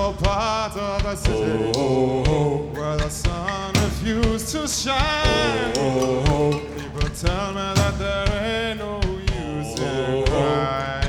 special part of the city where the sun refused to shine. People tell me that there ain't no use in crying.